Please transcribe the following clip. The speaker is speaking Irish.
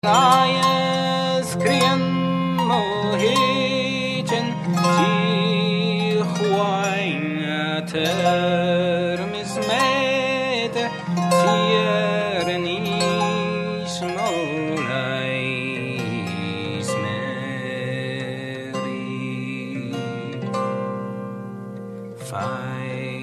Ayes krian mohechen ti khwain termis mete tierni smolai smeri fai